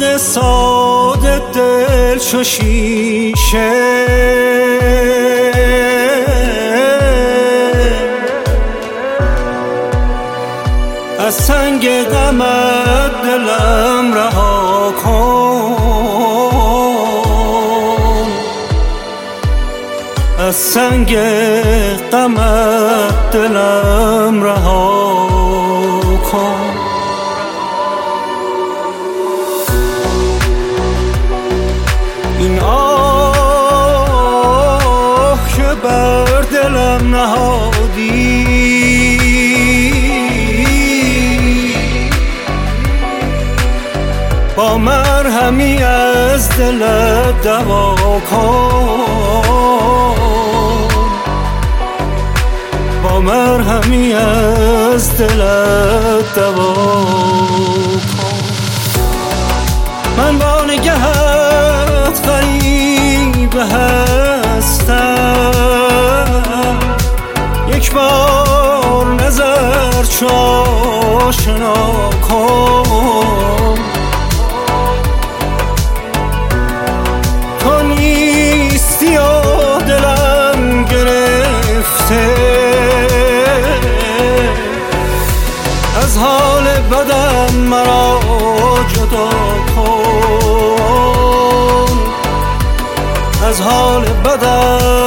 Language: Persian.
مرد ساده دل چو شیشه، از سنگ غمت دلم رها کن، از سنگ غمت دلم رها کن. این آه که بر دلم نهادی با مرهمی از دلت دوا کن، با مرهمی از دلت دوا کن. من با نگهت غریب هستم، یک بار نظر چو آشنا کن. تو نیستی و دلم گرفته، از حال بدم مرا جدا کن، از حال بدم